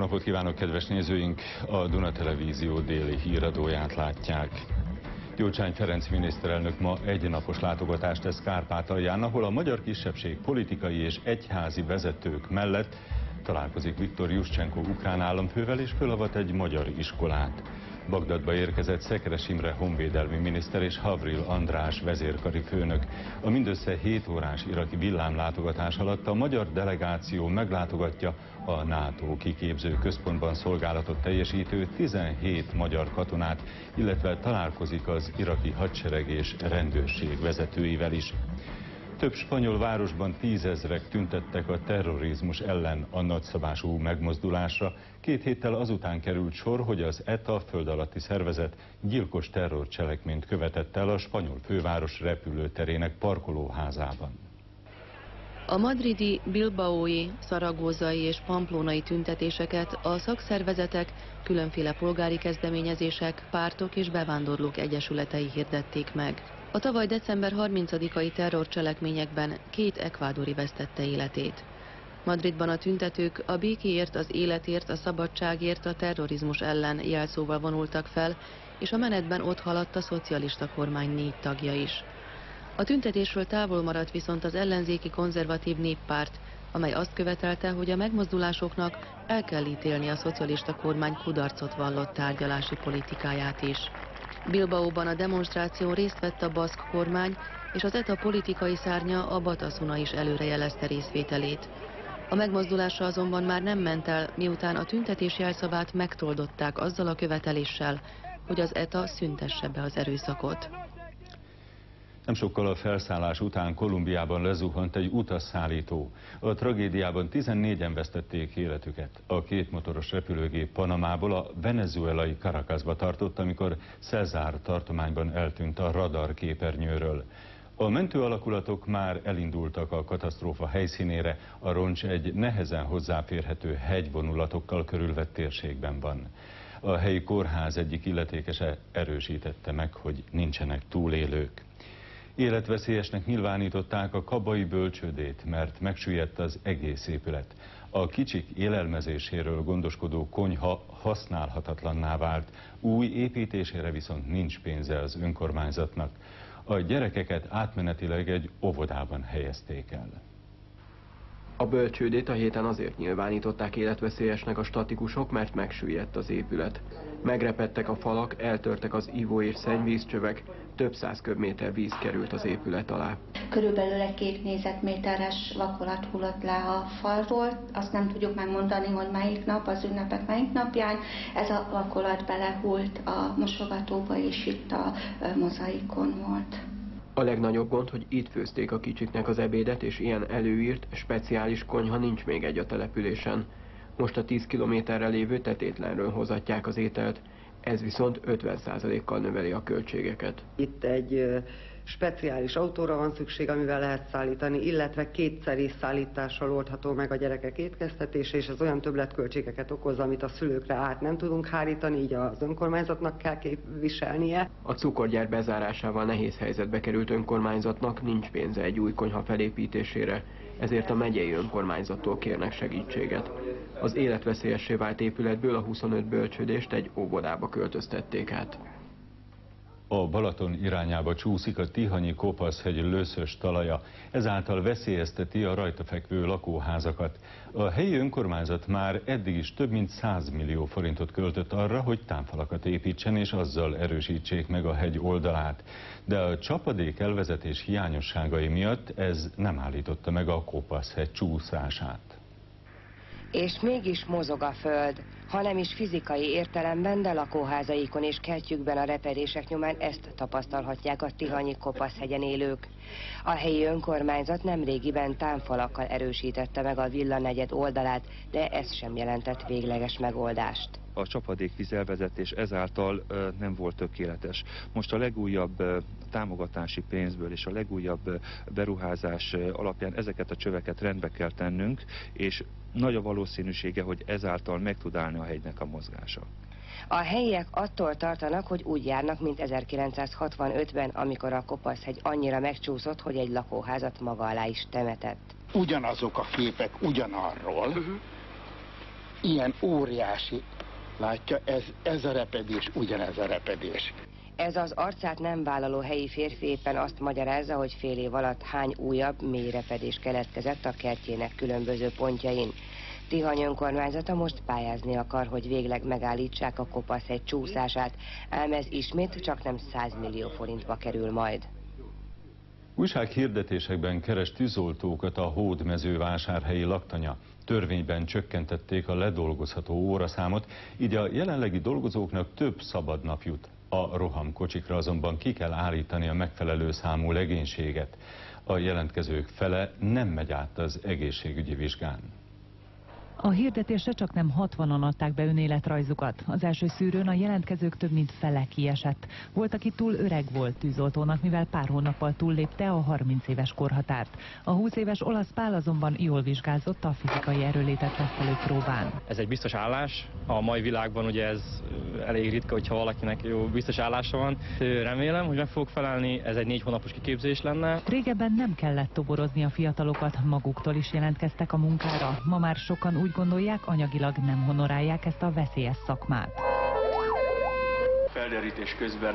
napot kívánok, kedves nézőink! A Duna Televízió déli híradóját látják. Gyurcsány Ferenc miniszterelnök ma egynapos látogatást tesz Kárpátalján, ahol a magyar kisebbség politikai és egyházi vezetők mellett találkozik Viktor Juszcsenko ukrán államfővel és fölavat egy magyar iskolát. Bagdadba érkezett Szekeres Imre honvédelmi miniszter és Havril András vezérkari főnök. A mindössze 7 órás iraki villámlátogatás alatt a magyar delegáció meglátogatja a NATO kiképző központban szolgálatot teljesítő 17 magyar katonát, illetve találkozik az iraki hadsereg és rendőrség vezetőivel is. Több spanyol városban 10 000-ek tüntettek a terrorizmus ellen a nagyszabású megmozdulásra. 2 héttel azután került sor, hogy az ETA földalatti szervezet gyilkos terrorcselekményt követett el a spanyol főváros repülőterének parkolóházában. A madridi, bilbaói, szaragózai és pamplónai tüntetéseket a szakszervezetek, különféle polgári kezdeményezések, pártok és bevándorlók egyesületei hirdették meg. A tavaly december 30-ai terrorcselekményekben 2 ekvádori vesztette életét. Madridban a tüntetők a békéért, az életért, a szabadságért, a terrorizmus ellen jelszóval vonultak fel, és a menetben ott haladt a szocialista kormány 4 tagja is. A tüntetésről távol maradt viszont az ellenzéki konzervatív néppárt, amely azt követelte, hogy a megmozdulásoknak el kell ítélni a szocialista kormány kudarcot vallott tárgyalási politikáját is. Bilbaóban a demonstráción részt vett a baszk kormány, és az ETA politikai szárnya, a Batasuna is előrejelezte részvételét. A megmozdulásra azonban már nem ment el, miután a tüntetés jelszavát megtoldották azzal a követeléssel, hogy az ETA szüntesse be az erőszakot. Nem sokkal a felszállás után Kolumbiában lezuhant egy utasszállító. A tragédiában 14-en vesztették életüket. A 2 motoros repülőgép Panamából a venezuelai Caracasba tartott, amikor Cesar tartományban eltűnt a radar képernyőről. A mentő alakulatok már elindultak a katasztrófa helyszínére, a roncs egy nehezen hozzáférhető hegyvonulatokkal körülvett térségben van. A helyi kórház egyik illetékese erősítette meg, hogy nincsenek túlélők. Életveszélyesnek nyilvánították a kabai bölcsődét, mert megsüllyedt az egész épület. A kicsik élelmezéséről gondoskodó konyha használhatatlanná vált, új építésére viszont nincs pénze az önkormányzatnak. A gyerekeket átmenetileg egy óvodában helyezték el. A bölcsődét a héten azért nyilvánították életveszélyesnek a statikusok, mert megsüllyedt az épület. Megrepedtek a falak, eltörtek az ivó- és szennyvízcsövek, több 100 köbméter víz került az épület alá. Körülbelül egy 2 négyzetméteres vakolat hullott le a falról, azt nem tudjuk megmondani, hogy melyik nap, az ünnepek melyik napján. Ez a vakolat belehult a mosogatóba, és itt a mozaikon volt. A legnagyobb gond, hogy itt főzték a kicsiknek az ebédet, és ilyen előírt, speciális konyha nincs még egy a településen. Most a 10 kilométerre lévő tetétlenről hozatják az ételt, ez viszont 50%-kal növeli a költségeket. Itt egy speciális autóra van szükség, amivel lehet szállítani, illetve kétszeri szállítással oldható meg a gyerekek étkeztetése, és ez olyan többletköltségeket okoz, amit a szülőkre át nem tudunk hárítani, így az önkormányzatnak kell viselnie. A cukorgyár bezárásával nehéz helyzetbe került önkormányzatnak nincs pénze egy új konyha felépítésére, ezért a megyei önkormányzattól kérnek segítséget. Az életveszélyessé vált épületből a 25 bölcsődést egy óvodába költöztették át. A Balaton irányába csúszik a Tihanyi-Kopaszhegy löszös talaja, ezáltal veszélyezteti a rajta fekvő lakóházakat. A helyi önkormányzat már eddig is több mint 100 millió forintot költött arra, hogy támfalakat építsen és azzal erősítsék meg a hegy oldalát. De a csapadék elvezetés hiányosságai miatt ez nem állította meg a Kopaszhegy csúszását. És mégis mozog a föld, ha nem is fizikai értelemben, de lakóházaikon és kertjükben a repedések nyomán ezt tapasztalhatják a Tihanyi-Kopaszhegyen élők. A helyi önkormányzat nemrégiben támfalakkal erősítette meg a villanegyed oldalát, de ez sem jelentett végleges megoldást. A csapadékvíz elvezetés ezáltal nem volt tökéletes. Most a legújabb támogatási pénzből és a legújabb beruházás alapján ezeket a csöveket rendbe kell tennünk, és nagy a valószínűsége, hogy ezáltal meg tud állni a hegynek a mozgása. A helyiek attól tartanak, hogy úgy járnak, mint 1965-ben, amikor a Kopaszhegy annyira megcsúszott, hogy egy lakóházat maga alá is temetett. Ugyanazok a képek ugyanarról, ilyen óriási. Látja, ez a repedés, ugyanez a repedés. Ez az arcát nem vállaló helyi férfi éppen azt magyarázza, hogy fél év alatt hány újabb mélyrepedés keletkezett a kertjének különböző pontjain. Tihany önkormányzata most pályázni akar, hogy végleg megállítsák a Kopaszhegy csúszását, ám ez ismét csaknem 100 millió forintba kerül majd. Újsághirdetésekben keres tűzoltókat a hódmezővásárhelyi laktanya. Törvényben csökkentették a ledolgozható óraszámot, így a jelenlegi dolgozóknak több szabad nap jut. A rohamkocsikra azonban ki kell állítani a megfelelő számú legénységet. A jelentkezők fele nem megy át az egészségügyi vizsgán. A hirdetésre csaknem 60-an adták be önéletrajzukat. Az első szűrőn a jelentkezők több mint fele kiesett. Volt, aki túl öreg volt tűzoltónak, mivel pár hónappal túllépte a 30 éves korhatárt. A 20 éves Olasz Pál azonban jól vizsgázott a fizikai erőlétet tesztelő próbán. Ez egy biztos állás. A mai világban ugye ez elég ritka, hogyha valakinek jó biztos állása van. Remélem, hogy meg fogok felelni, ez egy 4 hónapos kiképzés lenne. Régebben nem kellett toborozni a fiatalokat, maguktól is jelentkeztek a munkára. Ma már sokan úgy gondolják, anyagilag nem honorálják ezt a veszélyes szakmát. Felderítés közben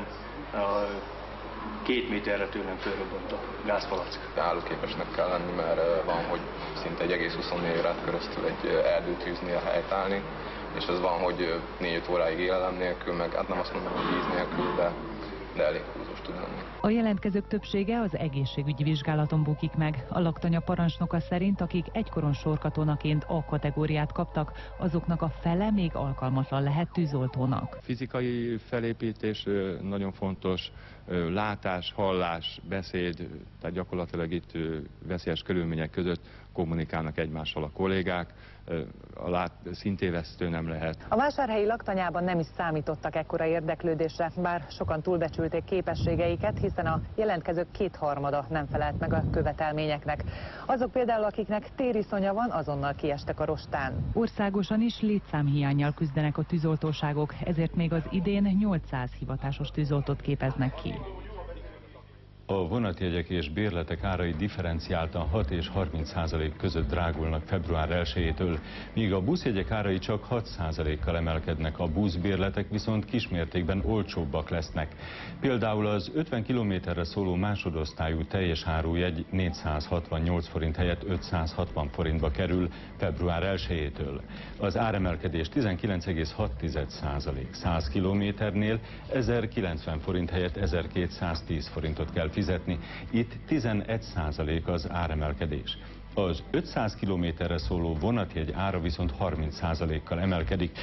2 méterre tőlem fölrobbant a gázpalack. Állóképesnek kell lenni, mert van, hogy szinte egy egész 24 órát keresztül egy erdőtűznél helytállni, és az van, hogy 4-5 óráig élelem nélkül, meg hát nem azt mondom, hogy víz nélkül, de elég húzós tud lenni. A jelentkezők többsége az egészségügyi vizsgálaton bukik meg. A laktanya parancsnoka szerint, akik egykoron sorkatonaként A kategóriát kaptak, azoknak a fele még alkalmatlan lehet tűzoltónak. Fizikai felépítés nagyon fontos, látás, hallás, beszéd, tehát gyakorlatilag itt veszélyes körülmények között kommunikálnak egymással a kollégák, szintévesztő nem lehet. A vásárhelyi laktanyában nem is számítottak ekkora érdeklődésre, bár sokan túlbecsülték képességeiket, hiszen a jelentkezők 2/3 nem felelt meg a követelményeknek. Azok például, akiknek tériszonya van, azonnal kiestek a rostán. Országosan is létszámhiánnyal küzdenek a tűzoltóságok, ezért még az idén 800 hivatásos tűzoltót képeznek ki. A vonatjegyek és bérletek árai differenciáltan 6 és 30% között drágulnak február 1-től, míg a buszjegyek árai csak 6%-kal emelkednek, a buszbérletek viszont kismértékben olcsóbbak lesznek. Például az 50 kilométerre szóló másodosztályú teljes árujegy 468 forint helyett 560 forintba kerül február 1-től. Az áremelkedés 19,6%, 100 kilométernél 1090 forint helyett 1210 forintot kell fizetni, itt 11% az áremelkedés. Az 500 kilométerre szóló vonatjegy ára viszont 30%-kal emelkedik,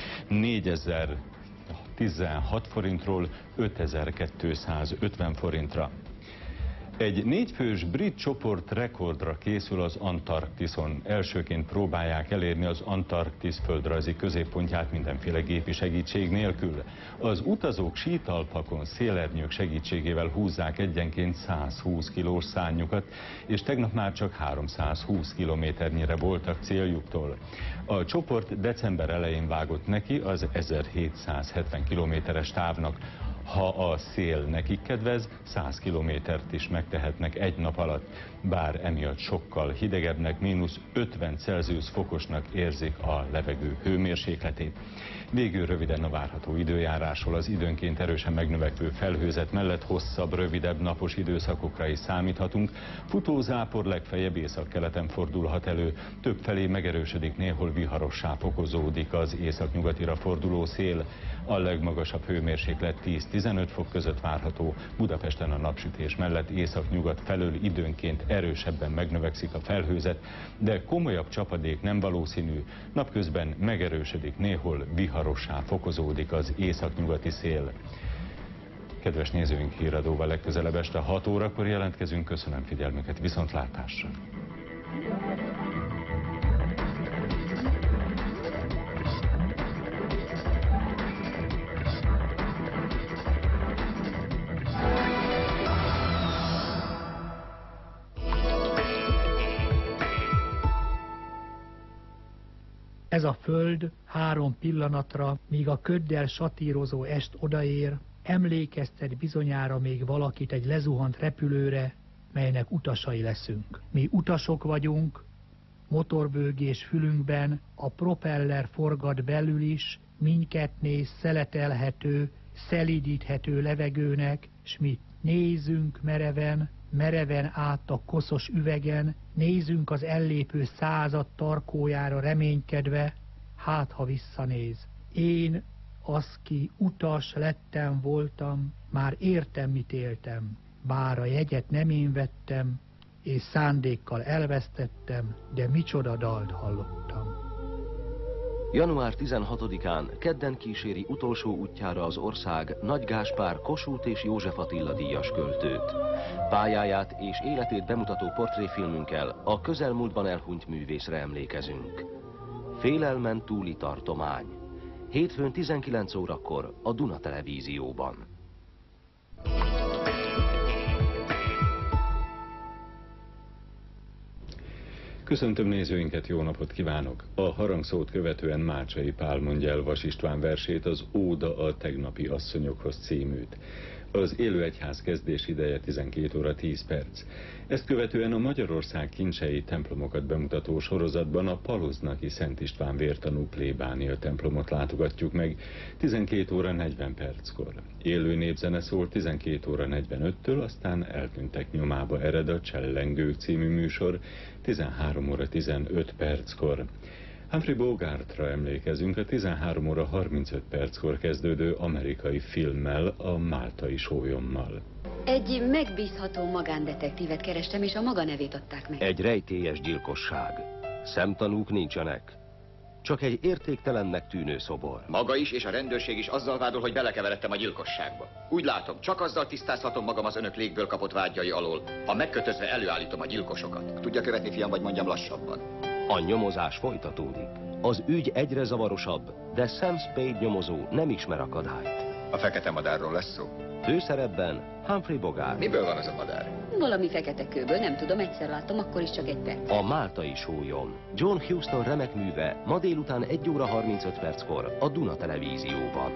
4016 forintról 5250 forintra. Egy 4 fős brit csoport rekordra készül az Antarktiszon. Elsőként próbálják elérni az Antarktisz földrajzi középpontját mindenféle gépi segítség nélkül. Az utazók sítalpakon szélernyők segítségével húzzák egyenként 120 kilós szárnyukat, és tegnap már csak 320 kilométernyire voltak céljuktól. A csoport december elején vágott neki az 1770 kilométeres távnak. Ha a szél nekik kedvez, 100 kilométert is megtehetnek egy nap alatt, bár emiatt sokkal hidegebbnek, -50 Celsius fokosnak érzik a levegő hőmérsékletét. Végül röviden a várható időjárásról. Az időnként erősen megnövekvő felhőzet mellett hosszabb, rövidebb napos időszakokra is számíthatunk. Futózápor legfeljebb északkeleten fordulhat elő, többfelé megerősödik, néhol viharossá fokozódik az északnyugatira forduló szél. A legmagasabb hőmérséklet 10-15 fok között várható. Budapesten a napsütés mellett északnyugat felől időnként erősebben megnövekszik a felhőzet, de komolyabb csapadék nem valószínű. Napközben megerősödik, néhol viharossá fokozódik az északnyugati szél. Kedves nézőink, híradóval legközelebb este 6 órakor jelentkezünk. Köszönöm figyelmüket, viszontlátásra! Ez a föld 3 pillanatra, míg a köddel satírozó est odaér, emlékeztet bizonyára még valakit egy lezuhant repülőre, melynek utasai leszünk. Mi utasok vagyunk, motorbőgés fülünkben, a propeller forgat belül is, minket néz szeletelhető, szelídíthető levegőnek, s mi nézzünk mereven, mereven át a koszos üvegen, nézzünk az ellépő század tarkójára reménykedve, hát ha visszanéz. Én, az ki utas lettem voltam, már értem, mit éltem, bár a jegyet nem én vettem, és szándékkal elvesztettem, de micsoda dalt hallottam. Január 16-án kedden kíséri utolsó útjára az ország Nagy Gáspár Kossuth és József Attila díjas költőt. Pályáját és életét bemutató portréfilmünkkel a közelmúltban elhunyt művészre emlékezünk. Félelmen túli tartomány. Hétfőn 19 órakor a Duna Televízióban. Köszöntöm nézőinket, jó napot kívánok! A harangszót követően Mácsai Pál mondja el Vas István versét, az Óda a tegnapi asszonyokhoz címűt. Az élő egyház kezdés ideje 12 óra 10 perc. Ezt követően a Magyarország kincsei templomokat bemutató sorozatban a Paloznaki Szent István vértanú plébánia templomot látogatjuk meg 12 óra 40 perckor. Élő népzene szól 12 óra 45-től, aztán Eltűntek nyomába ered a Csellengők című műsor 13 óra 15 perckor. Humphrey Bogartra emlékezünk a 13 óra 35 perckor kezdődő amerikai filmmel, a Máltai sólyommal. Egy megbízható magándetektívet kerestem, és a maga nevét adták meg. Egy rejtélyes gyilkosság. Szemtanúk nincsenek. Csak egy értéktelennek tűnő szobor. Maga is és a rendőrség is azzal vádol, hogy belekeveredtem a gyilkosságba. Úgy látom, csak azzal tisztázhatom magam az önök légből kapott vágyai alól, ha megkötözve előállítom a gyilkosokat. Tudja követni, fiam, vagy mondjam lassabban? A nyomozás folytatódik. Az ügy egyre zavarosabb, de Sam Spade nyomozó nem ismer akadályt. A fekete madárról lesz szó? Főszerepben Humphrey Bogart. Miből van az a madár? Valami fekete kőből, nem tudom, egyszer láttam, akkor is csak egy perc. A Máltai sólyom. John Huston remek műve ma délután 1 óra 35 perckor a Duna Televízióban.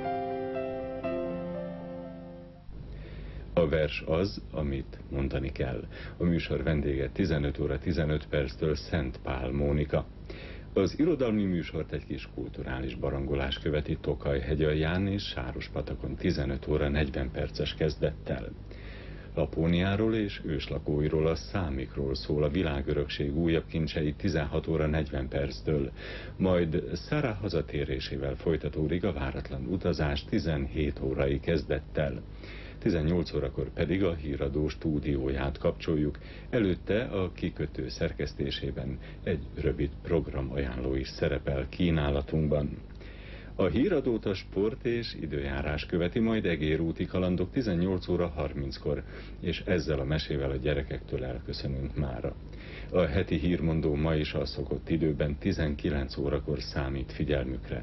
A vers az, amit mondani kell. A műsor vendége 15 óra 15 perctől Szent Pál Mónika. Az irodalmi műsort egy kis kulturális barangolás követi Tokaj-hegyalján és Sárospatakon 15 óra 40 perces kezdettel. Lapóniáról és őslakóiról, a számikról szól a világörökség újabb kincsei 16 óra 40 perctől, majd Sarah hazatérésével folytatódik a váratlan utazás 17 órai kezdettel. 18 órakor pedig a híradó stúdióját kapcsoljuk, előtte a kikötő szerkesztésében egy rövid programajánló is szerepel kínálatunkban. A híradót a sport és időjárás követi, majd egérúti kalandok 18 óra 30-kor, és ezzel a mesével a gyerekektől elköszönünk mára. A heti hírmondó ma is a szokott időben 19 órakor számít figyelmükre.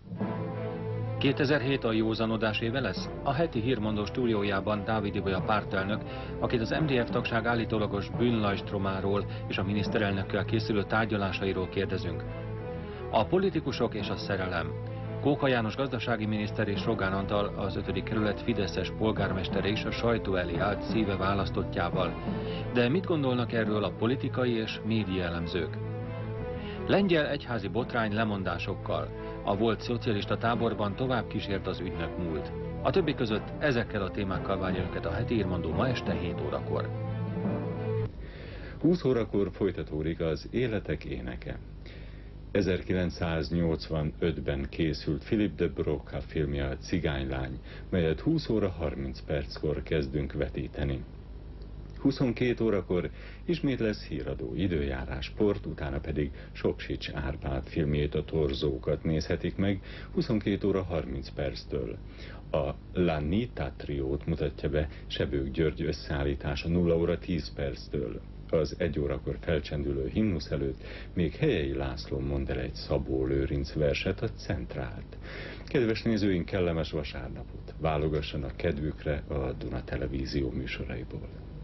2007 a józanodás éve lesz? A heti hírmondó stúdiójában Dávid Ibolya pártelnök, akit az MDF tagság állítólagos bűnlajstromáról és a miniszterelnökkel készülő tárgyalásairól kérdezünk. A politikusok és a szerelem. Kóka János gazdasági miniszter és Rogán Antal, az 5. kerület fideszes polgármestere is a sajtó elé állt szíve választottjával. De mit gondolnak erről a politikai és média elemzők? Lengyel egyházi botrány lemondásokkal. A volt szocialista táborban tovább kísért az ügynök múlt. A többi között ezekkel a témákkal várja önöket a heti hírmondó ma este 7 órakor. 20 órakor folytatódik az Életek éneke. 1985-ben készült Philip de Broca filmje, a Cigánylány, melyet 20 óra 30 perckor kezdünk vetíteni. 22 órakor ismét lesz híradó, időjárás, sport, utána pedig Sopsics Árpád filmjét, a Torzókat nézhetik meg 22 óra 30 perctől. A La Nita triót mutatja be Sebők György összeállítása 0 óra 10 perctől. Az 1 órakor felcsendülő himnusz előtt még Helyei László mond el egy Szabó Lőrinc verset, a Centrált. Kedves nézőink, kellemes vasárnapot! Válogassanak kedvükre a Duna Televízió műsoraiból.